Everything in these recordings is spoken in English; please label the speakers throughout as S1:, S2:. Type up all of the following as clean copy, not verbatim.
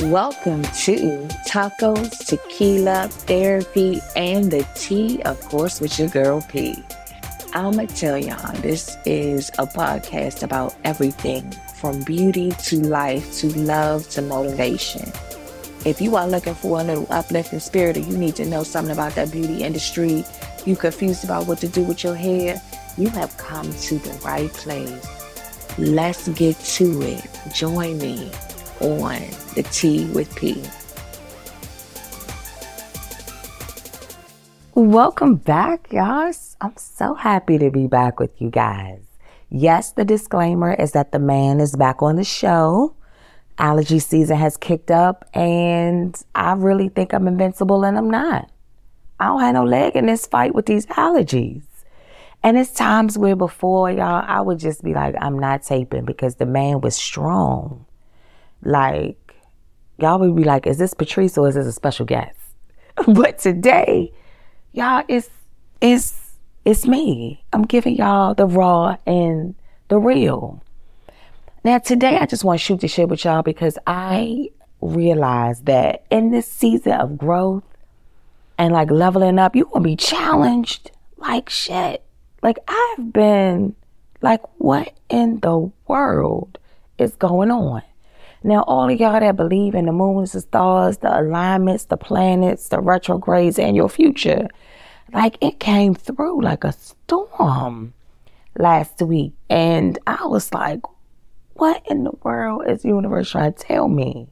S1: Welcome to Tacos, Tequila, Therapy, and the Tea, of course, with your girl P. I'ma tell y'all, this is a podcast about everything from beauty to life to love to motivation. If you are looking for a little uplifting spirit or you need to know something about that beauty industry, you confused about what to do with your hair, you have come to the right place. Let's get to it. Join me on the Tea with P.
S2: Welcome back, y'all. I'm so happy to be back with you guys. Yes, the disclaimer is that the man is back on the show. Allergy season has kicked up and I really think I'm invincible and I'm not. I don't have no leg in this fight with these allergies. And it's times where before, y'all, I would just be like, I'm not taping because the man was strong. Like, y'all would be like, is this Patrice or is this a special guest? But today, y'all, it's me. I'm giving y'all the raw and the real. Now, today, I just want to shoot the shit with y'all because I realized that in this season of growth and like leveling up, you're going to be challenged like shit. Like, I've been like, what in the world is going on? Now, all of y'all that believe in the moons, the stars, the alignments, the planets, the retrogrades, and your future, like it came through like a storm last week. And I was like, what in the world is the universe trying to tell me?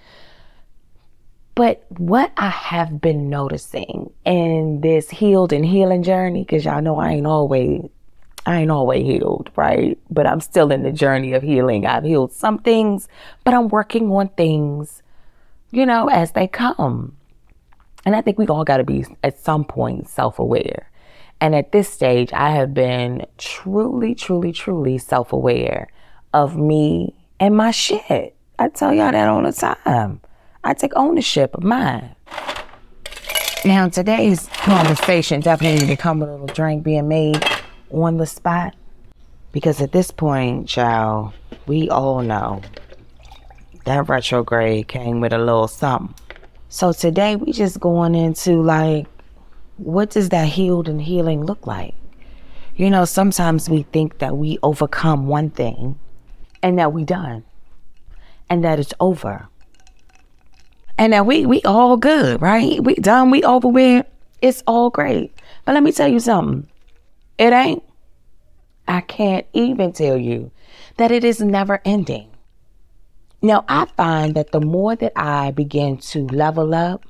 S2: But what I have been noticing in this healed and healing journey, because y'all know I ain't always healed, right? But I'm still in the journey of healing. I've healed some things, but I'm working on things, as they come. And I think we all got to be at some point self-aware. And at this stage, I have been truly, truly, truly self-aware of me and my shit. I tell y'all that all the time. I take ownership of mine. Now, today's conversation definitely need to come with a little drink being made on the spot, because at this point, child, we all know that retrograde came with a little something. So today we just going into like, what does that healed and healing look like? Sometimes we think that we overcome one thing and that we done and that it's over and that we all good, right? We done, we over with, it's all great. But let me tell you something. It ain't. I can't even tell you that it is never ending. Now, I find that the more that I begin to level up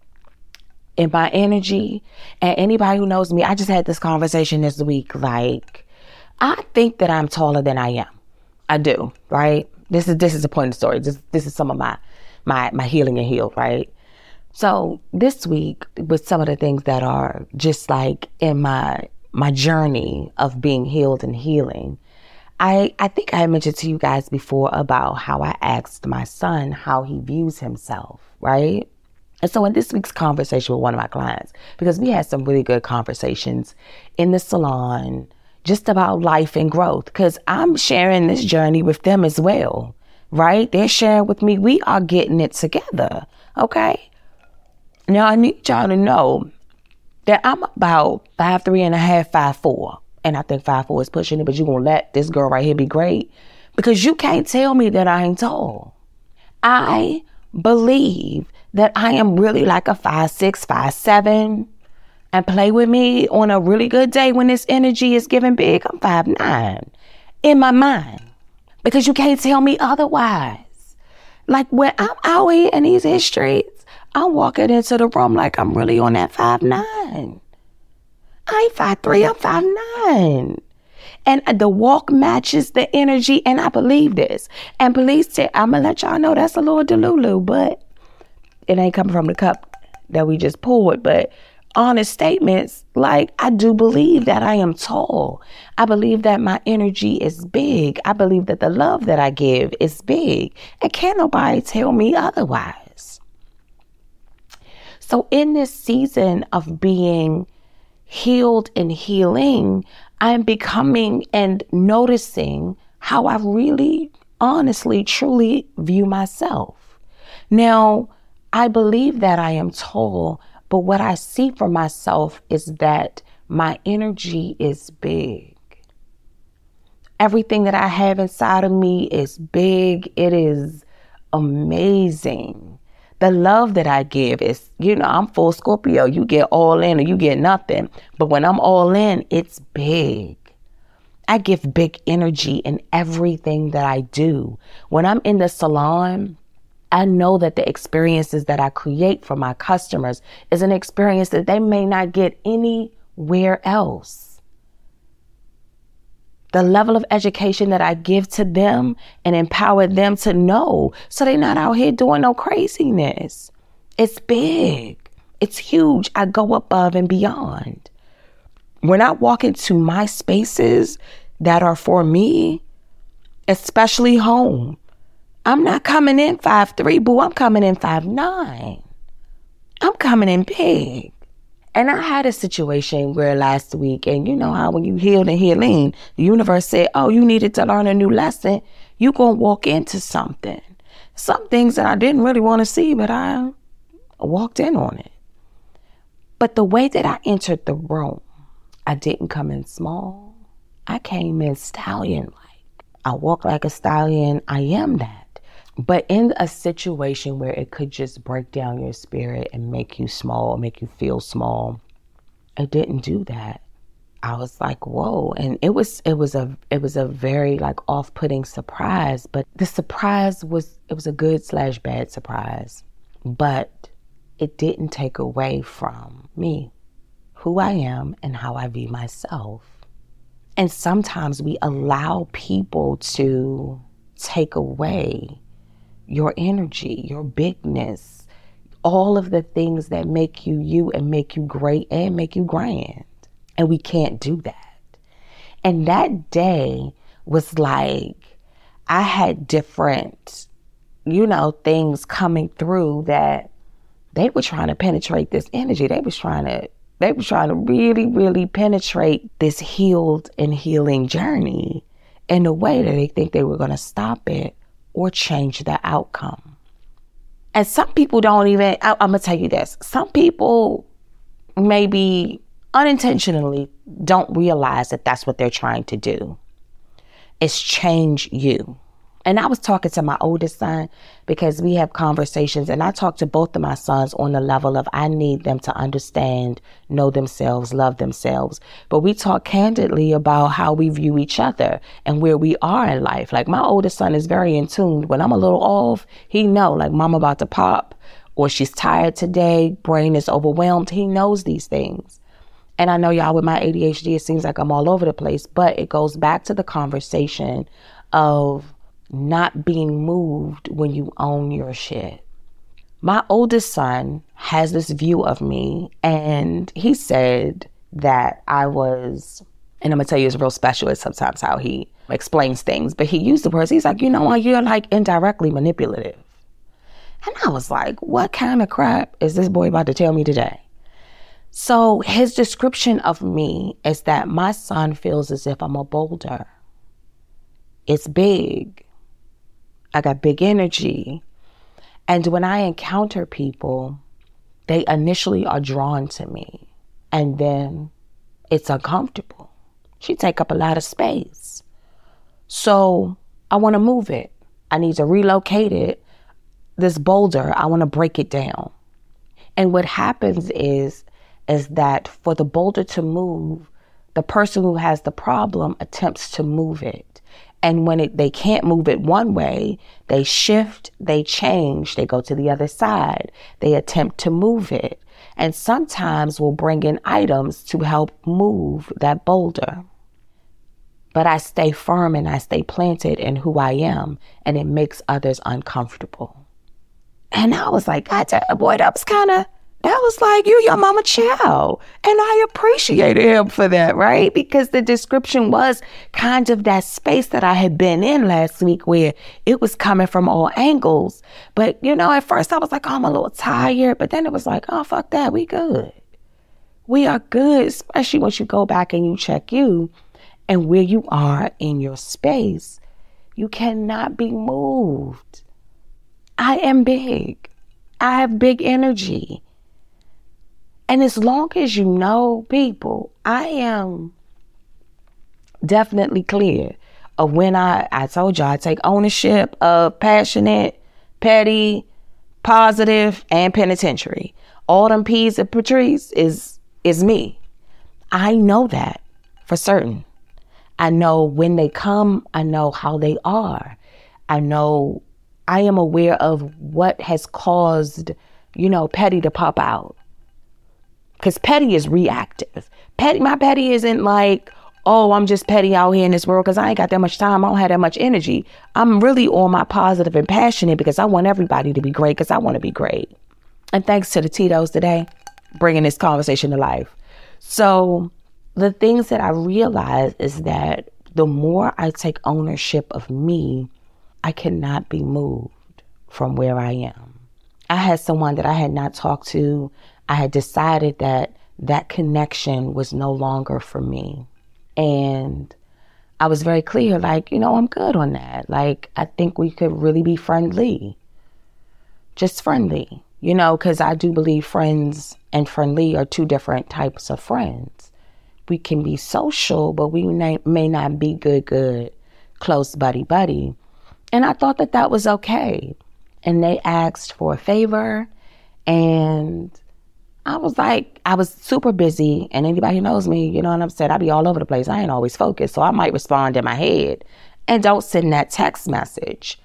S2: in my energy, and anybody who knows me, I just had this conversation this week, like, I think that I'm taller than I am. I do, right? This is the point of the story. This is some of my healing and healed, right? So this week, with some of the things that are just like in my journey of being healed and healing, I think I mentioned to you guys before about how I asked my son how he views himself, right? And so in this week's conversation with one of my clients, because we had some really good conversations in the salon just about life and growth, because I'm sharing this journey with them as well, right? They're sharing with me. We are getting it together, okay? Now, I need y'all to know that I'm about 5'3.5", 5'4". And I think 5'4" is pushing it, but you're going to let this girl right here be great because you can't tell me that I ain't tall. I believe that I am really like a 5'6", 5'7", and play with me on a really good day when this energy is giving big. I'm 5'9" in my mind because you can't tell me otherwise. Like when I'm out here in these streets, I'm walking into the room like I'm really on that 5'9". I ain't 5'3", I'm 5'9". And the walk matches the energy, and I believe this. And please, I'm going to let y'all know that's a little delulu, but it ain't coming from the cup that we just poured. But honest statements, like, I do believe that I am tall. I believe that my energy is big. I believe that the love that I give is big. And can't nobody tell me otherwise. So in this season of being healed and healing, I'm becoming and noticing how I really, honestly, truly view myself. Now, I believe that I am tall, but what I see for myself is that my energy is big. Everything that I have inside of me is big. It is amazing. The love that I give is, I'm full Scorpio. You get all in or you get nothing. But when I'm all in, it's big. I give big energy in everything that I do. When I'm in the salon, I know that the experiences that I create for my customers is an experience that they may not get anywhere else. The level of education that I give to them and empower them to know so they're not out here doing no craziness. It's big. It's huge. I go above and beyond. When I walk into my spaces that are for me, especially home, I'm not coming in 5'3", boo. I'm coming in 5'9". I'm coming in big. And I had a situation where last week, and you know how when you healed and healing, the universe said, oh, you needed to learn a new lesson. You're going to walk into something. Some things that I didn't really want to see, but I walked in on it. But the way that I entered the room, I didn't come in small. I came in stallion-like. I walk like a stallion. I am that. But in a situation where it could just break down your spirit and make you small, make you feel small, it didn't do that. I was like, whoa. And it was a very like off-putting surprise, but the surprise was a good/bad surprise, but it didn't take away from me, who I am and how I view myself. And sometimes we allow people to take away your energy, your bigness, all of the things that make you you and make you great and make you grand. And we can't do that. And that day was like, I had different, things coming through that they were trying to penetrate this energy. They was trying to really, really penetrate this healed and healing journey in a way that they think they were going to stop it or change the outcome. And some people don't even, I'm going to tell you this, some people maybe unintentionally don't realize that that's what they're trying to do. It's change you. And I was talking to my oldest son because we have conversations, and I talk to both of my sons on the level of I need them to understand, know themselves, love themselves. But we talk candidly about how we view each other and where we are in life. Like my oldest son is very in tune. When I'm a little off, he know like mom about to pop or she's tired today, brain is overwhelmed. He knows these things. And I know y'all with my ADHD, it seems like I'm all over the place, but it goes back to the conversation of not being moved when you own your shit. My oldest son has this view of me, and he said that I was, and I'm gonna tell you, it's real special at sometimes how he explains things, but he used the words, he's like, you're like indirectly manipulative. And I was like, what kind of crap is this boy about to tell me today? So his description of me is that my son feels as if I'm a boulder. It's big. I got big energy. And when I encounter people, they initially are drawn to me. And then it's uncomfortable. She take up a lot of space. So I want to move it. I need to relocate it. This boulder, I want to break it down. And what happens is that for the boulder to move, the person who has the problem attempts to move it. And when they can't move it one way, they shift, they change, they go to the other side. They attempt to move it. And sometimes we'll bring in items to help move that boulder. But I stay firm and I stay planted in who I am, and it makes others uncomfortable. And I was like, God damn, boy, that was like, you your mama child. And I appreciated him for that, right? Because the description was kind of that space that I had been in last week where it was coming from all angles. But, at first I was like, oh, I'm a little tired. But then it was like, oh, fuck that. We good. We are good, especially once you go back and you check you and where you are in your space. You cannot be moved. I am big. I have big energy. And as long as you know, people, I am definitely clear of when I told y'all I take ownership of passionate, petty, positive, and penitentiary. All them P's of Patrice is me. I know that for certain. I know when they come. I know how they are. I know I am aware of what has caused, petty to pop out. Because petty is reactive. My petty isn't like, oh, I'm just petty out here in this world because I ain't got that much time. I don't have that much energy. I'm really on my positive and passionate because I want everybody to be great because I want to be great. And thanks to the Tito's today, bringing this conversation to life. So the things that I realize is that the more I take ownership of me, I cannot be moved from where I am. I had someone that I had not talked to. I had decided that connection was no longer for me. And I was very clear, I'm good on that. I think we could really be friendly. Just friendly, because I do believe friends and friendly are two different types of friends. We can be social, but we may not be good, close buddy. And I thought that was okay. And they asked for a favor, and I was super busy, and anybody who knows me, what I'm saying, I be all over the place. I ain't always focused, so I might respond in my head and don't send that text message.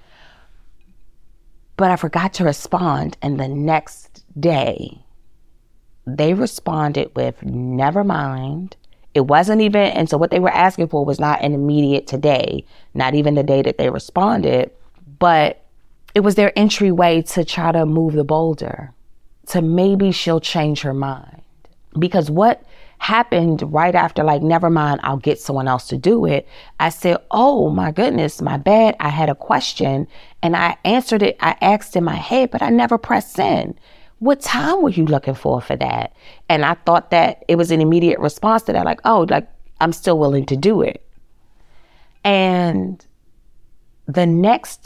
S2: But I forgot to respond, and the next day, they responded with, never mind. It wasn't even, and so what they were asking for was not an immediate today, not even the day that they responded, but it was their entryway to try to move the boulder. To maybe she'll change her mind. Because what happened right after, never mind, I'll get someone else to do it. I said, oh my goodness, my bad. I had a question and I answered it. I asked in my head, but I never pressed send. What time were you looking for that? And I thought that it was an immediate response to that. I'm still willing to do it. And the next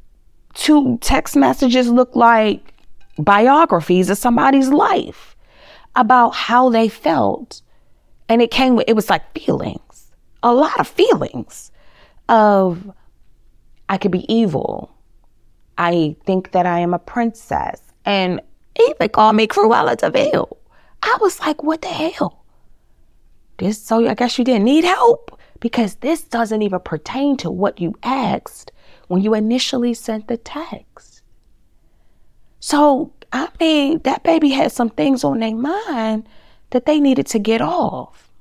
S2: 2 text messages looked like biographies of somebody's life about how they felt. And it was like feelings, a lot of feelings of, I could be evil. I think that I am a princess. And even called me Cruella de Vil. I was like, what the hell? So I guess you didn't need help? Because this doesn't even pertain to what you asked when you initially sent the text. So, that baby had some things on their mind that they needed to get off.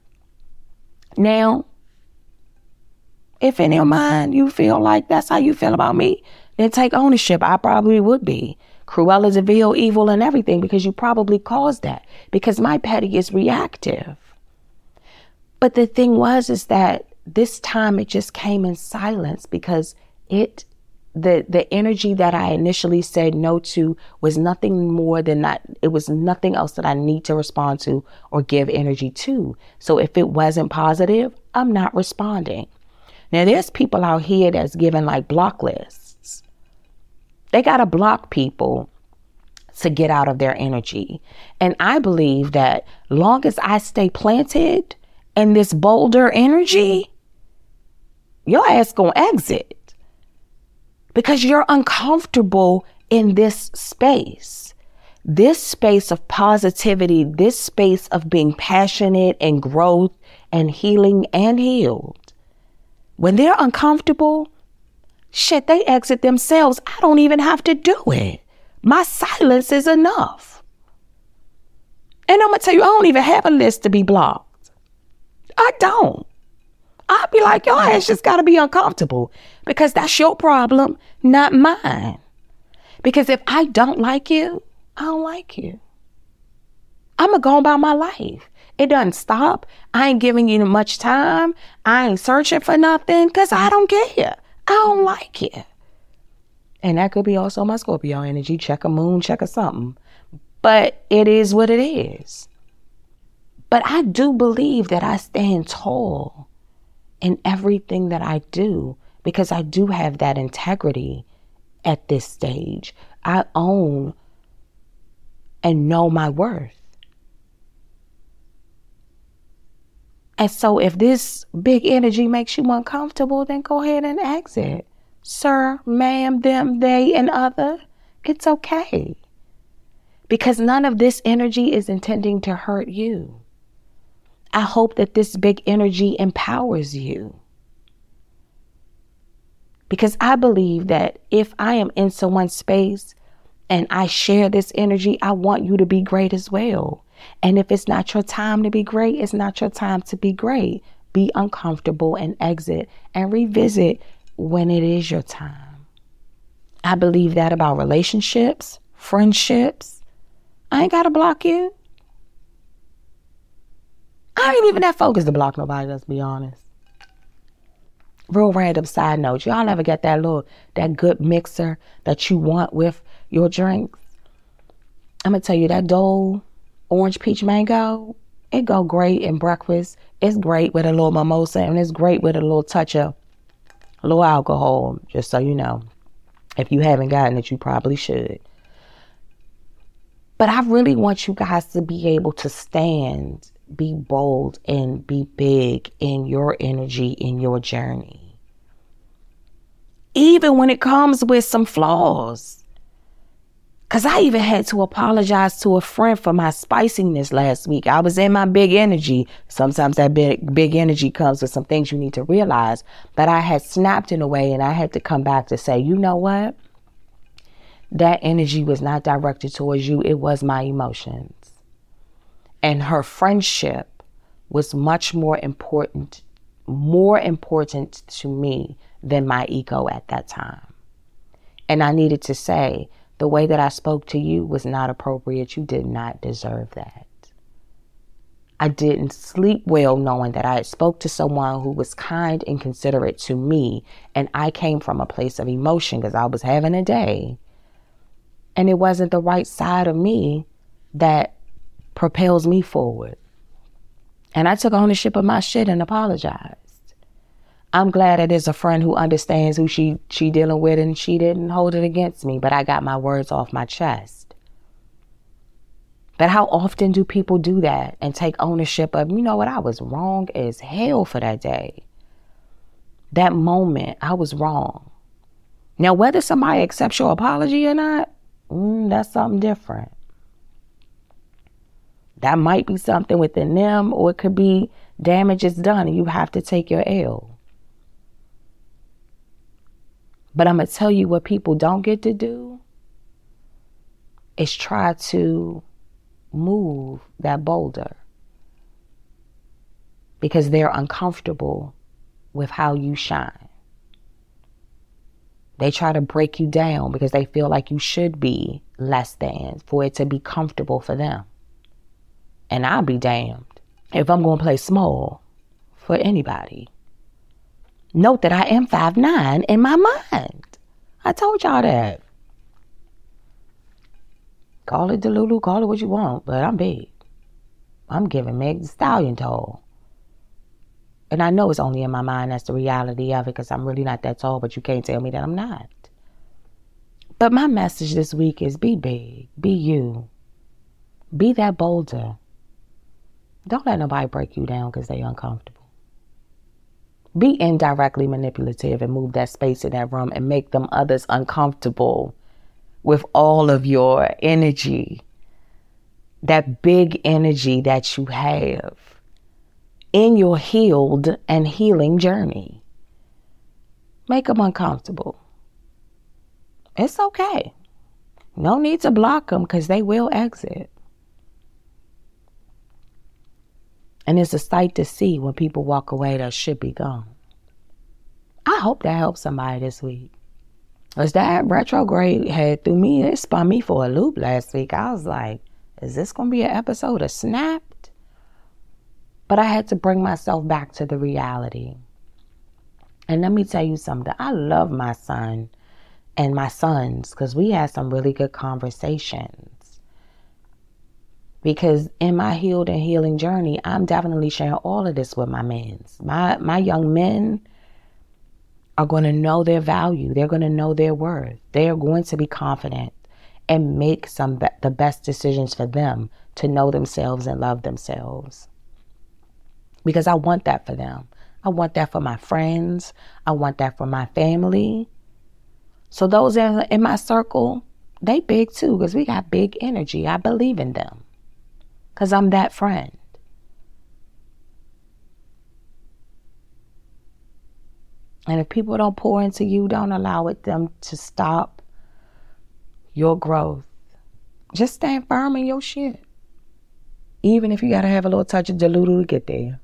S2: Now, if in your mind you feel like that's how you feel about me, then take ownership. I probably would be Cruella de Vil, evil and everything, because you probably caused that. Because my petty is reactive. But the thing is that this time it just came in silence because the energy that I initially said no to was nothing more than that. It was nothing else that I need to respond to or give energy to. So if it wasn't positive, I'm not responding. Now there's people out here that's giving block lists. They got to block people to get out of their energy. And I believe that long as I stay planted in this boulder energy, your ass gonna exit. Because you're uncomfortable in this space of positivity, this space of being passionate and growth and healing and healed. When they're uncomfortable, they exit themselves. I don't even have to do it. My silence is enough. And I'm going to tell you, I don't even have a list to be blocked. I don't. I'll be like, your ass just got to be uncomfortable because that's your problem, not mine. Because if I don't like you, I don't like you. I'm going to go about my life. It doesn't stop. I ain't giving you much time. I ain't searching for nothing because I don't care. I don't like you. And that could be also my Scorpio energy. Check a moon, check a something. But it is what it is. But I do believe that I stand tall in everything that I do because I do have that integrity at this stage. I own and know my worth. And so if this big energy makes you uncomfortable, then go ahead and exit. Sir, ma'am, them, they, and other. It's okay. Because none of this energy is intending to hurt you. I hope that this big energy empowers you. Because I believe that if I am in someone's space and I share this energy, I want you to be great as well. And if it's not your time to be great, it's not your time to be great. Be uncomfortable and exit and revisit when it is your time. I believe that about relationships, friendships. I ain't got to block you. I ain't even that focused to block nobody, let's be honest. Real random side note. Y'all ever get that good mixer that you want with your drinks? I'm going to tell you, that Dole orange peach mango, it go great in breakfast. It's great with a little mimosa, and it's great with a little touch of a little alcohol, just so you know. If you haven't gotten it, you probably should. But I really want you guys to be able to stand, be bold, and be big in your energy, in your journey. Even when it comes with some flaws. Because I even had to apologize to a friend for my spiciness last week. I was in my big energy. Sometimes that big energy comes with some things you need to realize. But I had snapped in a way, and I had to come back to say, you know what? That energy was not directed towards you. It was my emotions. And her friendship was much more important to me than my ego at that time. And I needed to say, the way that I spoke to you was not appropriate. You did not deserve that. I didn't sleep well knowing that I had spoke to someone who was kind and considerate to me, and I came from a place of emotion because I was having a day. And it wasn't the right side of me that propels me forward. And I took ownership of my shit and apologized. I'm glad that there's a friend who understands who she dealing with, and she didn't hold it against me, but I got my words off my chest. But how often do people do that and take ownership of, you know what, I was wrong as hell for that day. That moment, I was wrong. Now, whether somebody accepts your apology or not, that's something different. That might be something within them, or it could be damage is done and you have to take your L. But I'm going to tell you what people don't get to do is try to move that boulder because they're uncomfortable with how you shine. They try to break you down because they feel like you should be less than for it to be comfortable for them. And I'll be damned if I'm going to play small for anybody. Note that I am 5'9" in my mind. I told y'all that. Call it Delulu, call it what you want, but I'm big. I'm giving Meg Thee Stallion tall. And I know it's only in my mind, that's the reality of it, because I'm really not that tall, but you can't tell me that I'm not. But my message this week is be big, be you. Be that boulder. Don't let nobody break you down because they're uncomfortable. Be indirectly manipulative and move that space in that room and make them others uncomfortable with all of your energy. That big energy that you have in your healed and healing journey. Make them uncomfortable. It's okay. No need to block them because they will exit. And it's a sight to see when people walk away that should be gone. I hope that helps somebody this week. Because that retrograde threw me, it spun me for a loop last week. I was like, is this going to be an episode of Snapped? But I had to bring myself back to the reality. And let me tell you something. I love my son and my sons because we had some really good conversations. Because in my healed and healing journey, I'm definitely sharing all of this with my men. My young men are going to know their value. They're going to know their worth. They are going to be confident and make the best decisions for them to know themselves and love themselves. Because I want that for them. I want that for my friends. I want that for my family. So those in my circle, they big too, because we got big energy. I believe in them because I'm that friend. And if people don't pour into you, don't allow them to stop your growth. Just stand firm in your shit. Even if you got to have a little touch of Delulu to get there.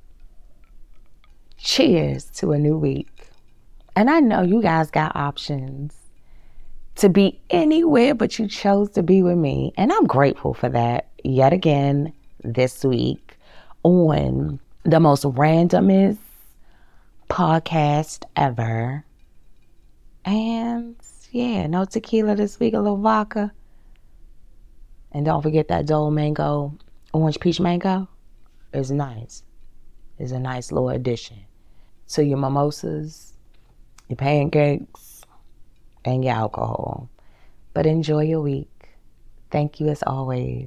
S2: Cheers to a new week. And I know you guys got options to be anywhere, but you chose to be with me. And I'm grateful for that yet again this week on the most randomest podcast ever. And yeah, no tequila this week, a little vodka. And don't forget that Dole Mango, Orange Peach Mango is nice. It's a nice little addition to your mimosas, your pancakes, and your alcohol. But enjoy your week. Thank you as always.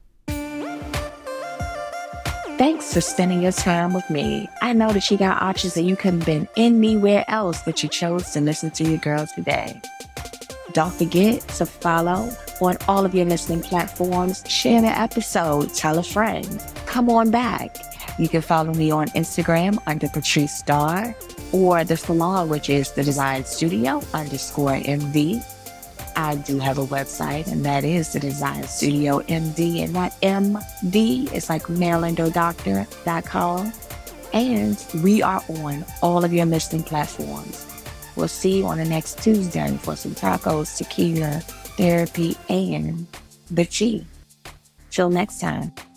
S1: Thanks for spending your time with me. I know that you got options that you couldn't have been anywhere else, but you chose to listen to your girl today. Don't forget to follow on all of your listening platforms. Share the episode. Tell a friend. Come on back. You can follow me on Instagram under Patrice Starr, or the salon, which is the Design Studio _MD. I do have a website, and that is the Design Studio MD, and that MD is like MarylandO'Doctor.com. And we are on all of your listening platforms. We'll see you on the next Tuesday for some tacos, tequila, therapy, and the tea. Till next time.